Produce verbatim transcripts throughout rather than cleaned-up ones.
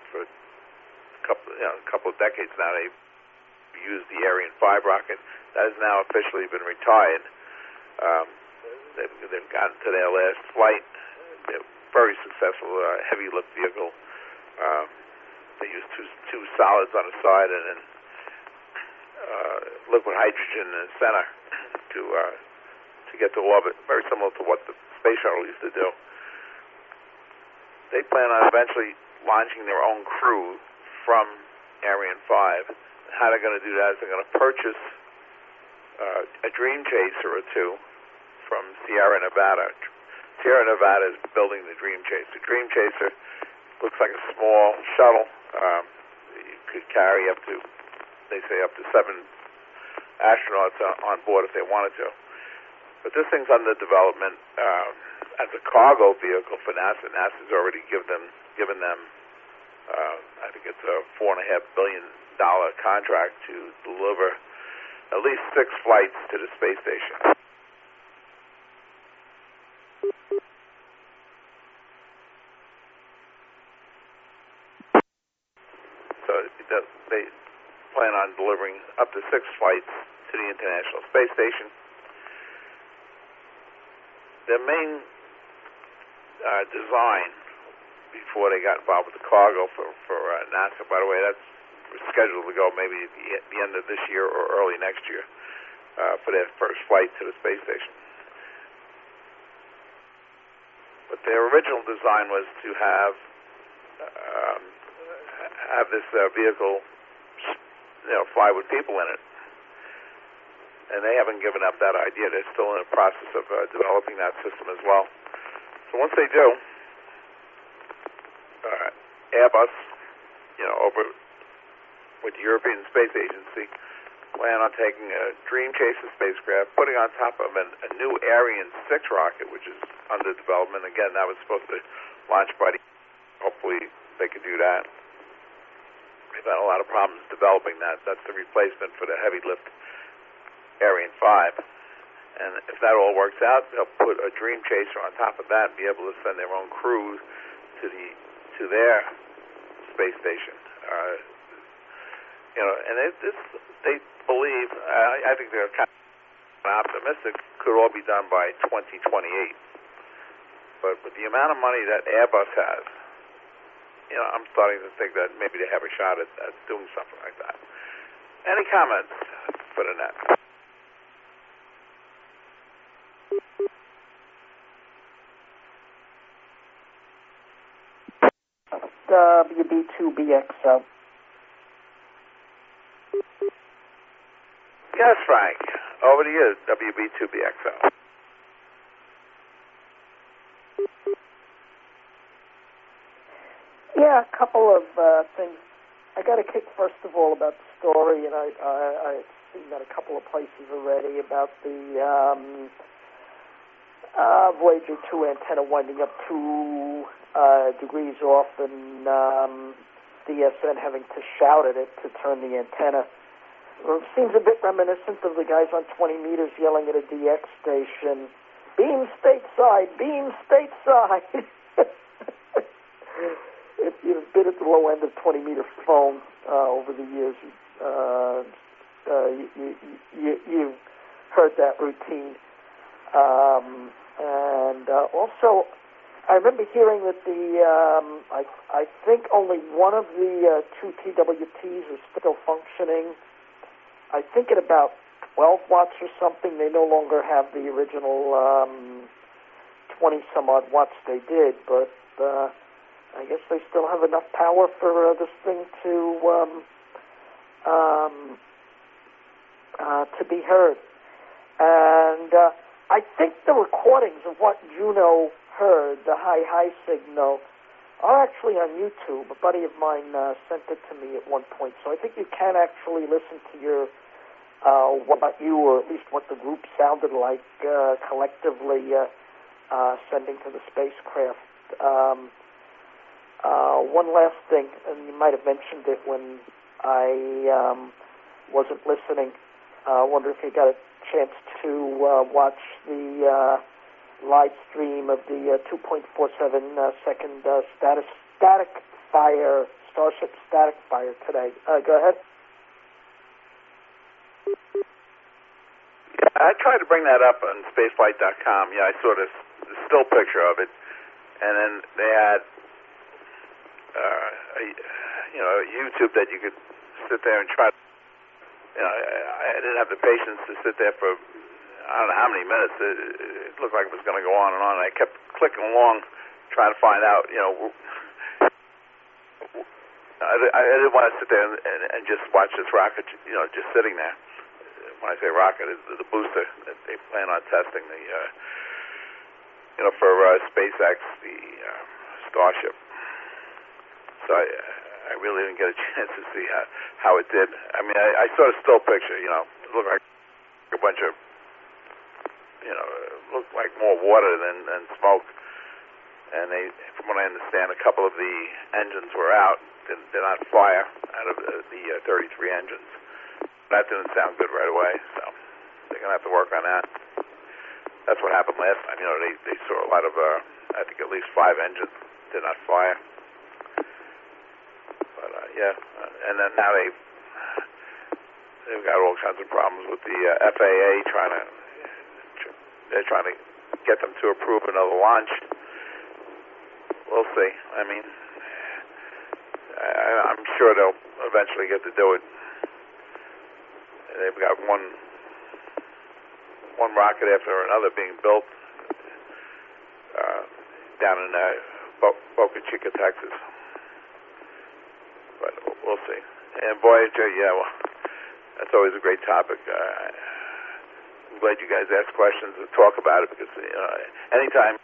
for a couple, you know, a couple of decades now. They've used the Ariane five rocket. That has now officially been retired. Um, they've, they've gotten to their last flight. They're very successful uh, heavy lift vehicle. Um, they use two two solids on the side and then uh, liquid hydrogen in the center to uh, to get to orbit. Very similar to what the space shuttle used to do. They plan on eventually launching their own crew from Ariane five. How they're going to do that is they're going to purchase uh, a Dream Chaser or two from Sierra Nevada. Sierra Nevada is building the Dream Chaser. Dream Chaser looks like a small shuttle. Um, you could carry up to, they say, up to seven astronauts on board if they wanted to. But this thing's under development um, as a cargo vehicle for NASA. NASA's already given them, given them uh, I think it's a four and a half billion dollar contract to deliver at least six flights to the space station. So they plan on delivering up to six flights to the International Space Station. Their main uh, design before they got involved with the cargo for, for uh, NASA, by the way, that's scheduled to go maybe at the, at the end of this year or early next year uh, for their first flight to the space station. But their original design was to have um, have this uh, vehicle, you know, fly with people in it. And they haven't given up that idea. They're still in the process of uh, developing that system as well. So once they do, uh, Airbus, you know, over with the European Space Agency, plan on taking a Dream Chaser spacecraft, putting on top of an, a new Ariane six rocket, which is under development. Again, that was supposed to launch by the... Hopefully they can do that. We've had a lot of problems developing that. That's the replacement for the heavy lift Ariane five. And if that all works out, they'll put a Dream Chaser on top of that and be able to send their own crews to the to their space station. Uh, you know, and it, this, they believe, uh, I think they're kind of optimistic, could all be done by twenty twenty-eight. But with the amount of money that Airbus has, you know, I'm starting to think that maybe they have a shot at, at doing something like that. Any comments for the net? W B two B X O. Yes, Frank. Over to you, W B two B X O. Yeah, a couple of uh, things. I got a kick, first of all, about the story, and I, I, I've seen that a couple of places already, about the um, uh, Voyager two antenna winding up two uh, degrees off and um, D S N having to shout at it to turn the antenna. Well, it seems a bit reminiscent of the guys on twenty meters yelling at a D X station, "Beam stateside, beam stateside." If you've been at the low end of twenty meter phone uh, over the years, uh, uh, you, you, you, you've heard that routine. Um, and uh, also, I remember hearing that the, um, I, I think only one of the uh, two T W Ts is still functioning. I think at about twelve watts or something. They no longer have the original um, twenty some odd watts they did, but uh, I guess they still have enough power for uh, this thing to um, um, uh, to be heard. And uh, I think the recordings of what Juno heard, the high-high signal, are actually on YouTube. A buddy of mine uh, sent it to me at one point, so I think you can actually listen to your uh, what about you, or at least what the group sounded like uh, collectively uh, uh, sending to the spacecraft. Um, Uh, one last thing, and you might have mentioned it when I um, wasn't listening. I uh, wonder if you got a chance to uh, watch the uh, live stream of the uh, two point four seven uh, second uh, status, static fire Starship static fire today. Uh, go ahead. Yeah, I tried to bring that up on spaceflight dot com. Yeah, I saw this, this still picture of it, and then they had, uh, a, you know, YouTube that you could sit there and try. You know, I, I didn't have the patience to sit there for I don't know how many minutes. It, it looked like it was going to go on and on. And I kept clicking along, trying to find out. You know, I, I didn't want to sit there and, and, and just watch this rocket. You know, just sitting there. When I say rocket, it's the booster that they plan on testing. The uh, you know for uh, SpaceX, the uh, Starship. So I, I really didn't get a chance to see how, how it did. I mean, I, I saw a still picture. You know, it looked like a bunch of you know, it looked like more water than, than smoke. And they, from what I understand, a couple of the engines were out. Did, did not fire out of the, the uh, thirty-three engines. That didn't sound good right away, so they're going to have to work on that. That's what happened last time. You know, they, they saw a lot of, uh, I think at least five engines did not fire. But, uh, yeah, and then now they, they've got all kinds of problems with the uh, F A A trying to, they're trying to get them to approve another launch. We'll see. I mean, I, I'm sure they'll eventually get to do it. They've got one one rocket after another being built uh, down in uh, Bo- Boca Chica, Texas. But we'll see. And Voyager, yeah, well, that's always a great topic. Uh, I'm glad you guys ask questions and talk about it because you know, anytime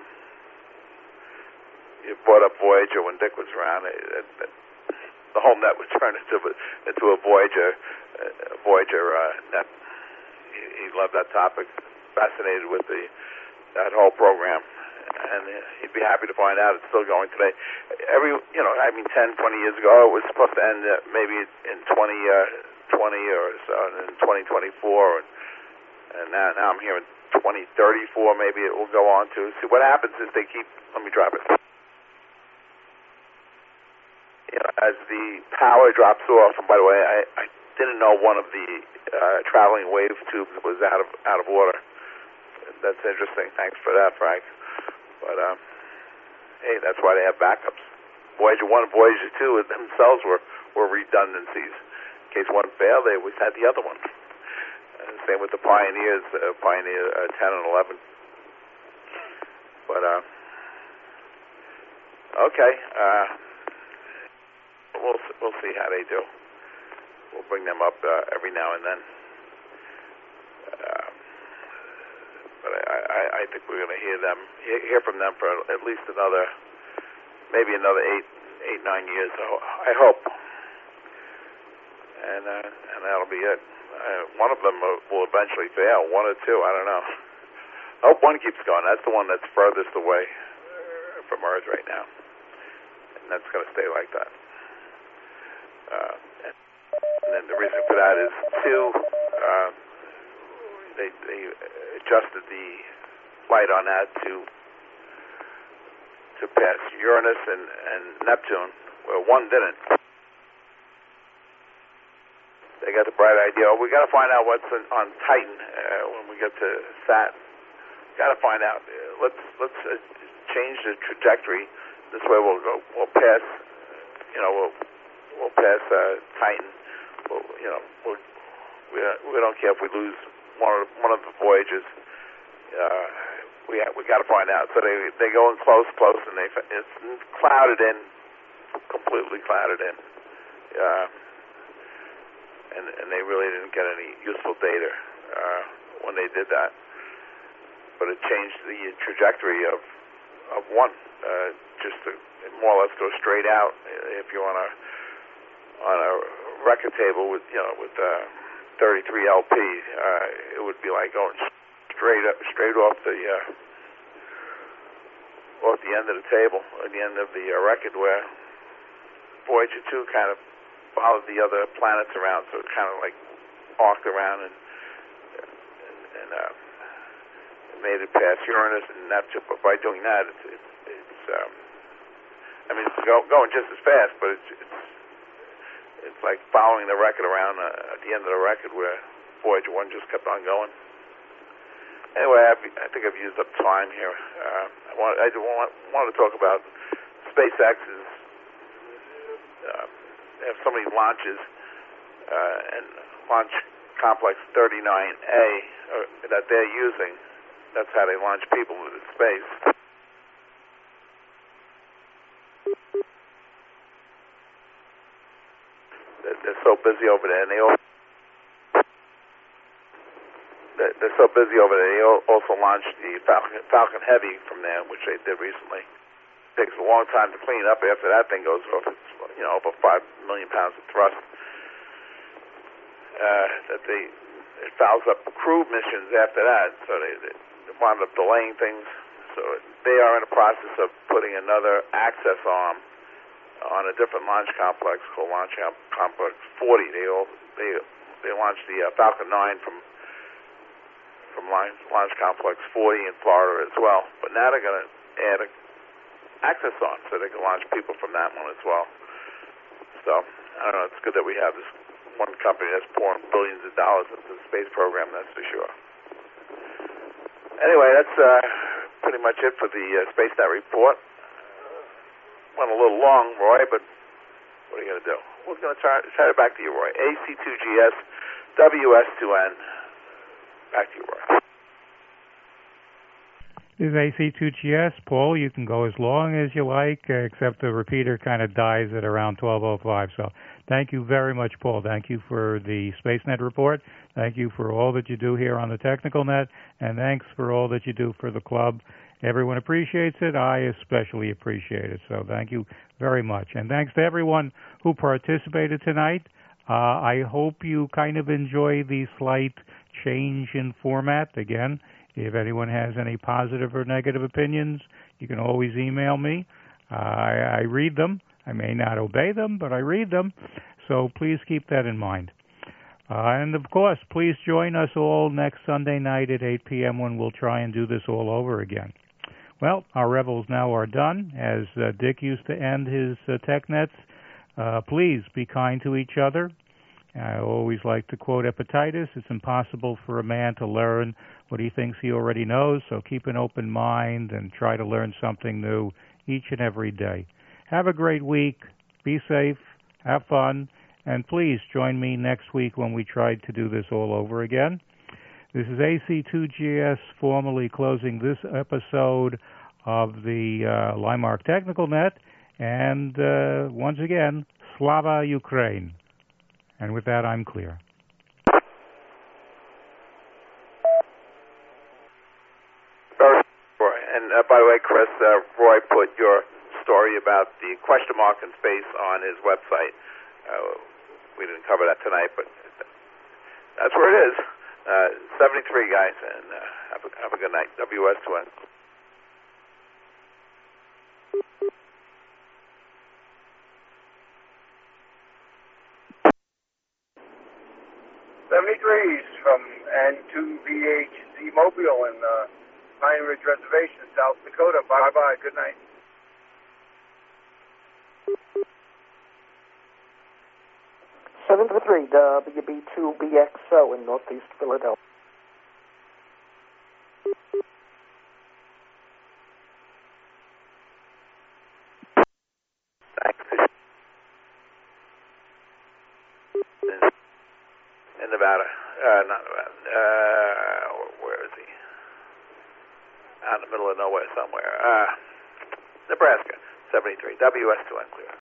you brought up Voyager when Dick was around, it, it, it, the whole net would turn into a, into a Voyager uh, Voyager uh, net. He, he loved that topic, fascinated with the that whole program, and he'd be happy to find out it's still going today. Every you know, I mean, ten, twenty years ago, it was supposed to end uh, maybe in twenty twenty or so, and in twenty twenty-four, and, and now now I'm hearing twenty thirty-four. Maybe it will go on to. See what happens is they keep. Let me drop it. You know, as the power drops off, and by the way, I, I didn't know one of the uh, traveling wave tubes was out of out of order. That's interesting. Thanks for that, Frank. But um, hey, that's why they have backups. Voyager one and Voyager two themselves were, were redundancies. In case one failed, they always had the other one. And same with the Pioneers, uh, Pioneer uh, ten and eleven. But uh, okay. Uh, We'll we'll see how they do. We'll bring them up uh, every now and then. Uh, but I, I, I think we're going to hear them hear from them for at least another, maybe another eight eight nine years. I hope. And uh, and that'll be it. Uh, one of them will eventually fail. One or two, I don't know. I hope one keeps going. That's the one that's furthest away from Earth right now, and that's going to stay like that. Uh, and, and then the reason for that is, two, uh, they, they adjusted the flight on that to to pass Uranus and, and Neptune, where one didn't. They got the bright idea, oh, we got to find out what's in, on Titan uh, when we get to Saturn. Got to find out. Uh, let's let's uh, change the trajectory. This way we'll go. We'll pass. You know, we'll. We'll pass uh, Titan. We'll, you know, we'll, we we don't care if we lose one of one of the voyages. Uh, we ha- we got to find out. So they they go in close, close, and they it's clouded in, completely clouded in, uh, and and they really didn't get any useful data uh, when they did that. But it changed the trajectory of of one, uh, just to more or less go straight out if you want to. On a record table with you know with uh, thirty-three L P, uh, it would be like going straight up, straight off the uh, off the end of the table, at the end of the uh, record, where Voyager two kind of followed the other planets around, so it kind of like arced around and and, and uh, made it past Uranus and Neptune. But by doing that, it's it's, it's um, I mean, it's go, going just as fast, but it's it's it's like following the record around uh, at the end of the record where Voyager one just kept on going. Anyway, I've, I think I've used up time here. Uh, I want I want, want to talk about SpaceX's uh, they have so many launches uh, and launch complex thirty-nine A uh, that they're using. That's how they launch people into space. They're so busy over there, and they all, they're so busy over there. They also launched the Falcon, Falcon Heavy from there, which they did recently. It takes a long time to clean up after that thing goes off. It's, you know, over five million pounds of thrust. Uh, that they it fouls up crew missions after that, so they, they wound up delaying things. So they are in the process of putting another access arm on a different launch complex called Launch Complex forty. They all, they they launched the uh, Falcon nine from from Launch, Launch Complex forty in Florida as well. But now they're going to add an access arm so they can launch people from that one as well. So I don't know. It's good that we have this one company that's pouring billions of dollars into the space program. That's for sure. Anyway, that's uh, pretty much it for the uh, SpaceNet report. Went a little long, Roy, but what are you going to do? We're going to try, try it back to you, Roy. A C two G S, W S two N. Back to you, Roy. This is A C two G S. Paul, you can go as long as you like, uh, except the repeater kind of dies at around twelve oh five. So thank you very much, Paul. Thank you for the SpaceNet report. Thank you for all that you do here on the Technical Net, and thanks for all that you do for the club. Everyone appreciates it. I especially appreciate it. So thank you very much. And thanks to everyone who participated tonight. Uh, I hope you kind of enjoy the slight change in format. Again, if anyone has any positive or negative opinions, you can always email me. Uh, I, I read them. I may not obey them, but I read them. So please keep that in mind. Uh, and, of course, please join us all next Sunday night at eight p.m. when we'll try and do this all over again. Well, our revels now are done. As uh, Dick used to end his uh, tech nets, uh, please be kind to each other. I always like to quote Epictetus, it's impossible for a man to learn what he thinks he already knows, so keep an open mind and try to learn something new each and every day. Have a great week. Be safe. Have fun. And please join me next week when we try to do this all over again. This is A C two G S formally closing this episode of the uh, Limark Technical Net. And uh, once again, Slava Ukraine. And with that, I'm clear. And uh, by the way, Chris, uh, Roy put your story about the question mark in space on his website. Uh, we didn't cover that tonight, but that's where it is. Uh, seventy-three, guys, and uh, have, a, have a good night. W S two N. seventy-threes from N two B H Z Mobile in uh, Pine Ridge Reservation, South Dakota. Bye-bye. Good night. seven to three, W B two B X O in Northeast Philadelphia. In Nevada. Uh, not Nevada. Uh, where is he? Out in the middle of nowhere somewhere. Uh, Nebraska. seventy-three. W S two N clear.